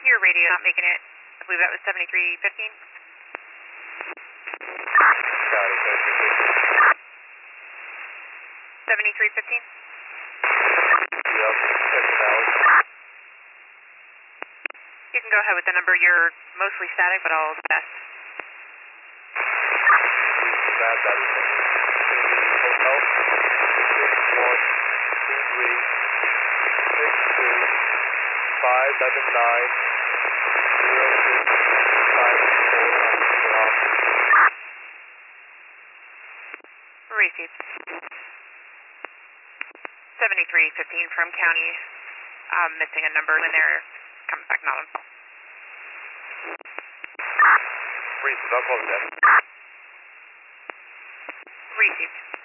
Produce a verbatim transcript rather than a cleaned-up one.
your radio not making it. I believe that was seventy-three fifteen. Got it, seventy-three fifteen. Yep, checking out. You can go ahead with the number. You're mostly static, but I'll test. That, that is hotel. six one two three six two five seven nine zero six five four nine. Received. seventy-three fifteen from county. Um, missing a number when they're coming back not on phone. Received, I'll close that. Received.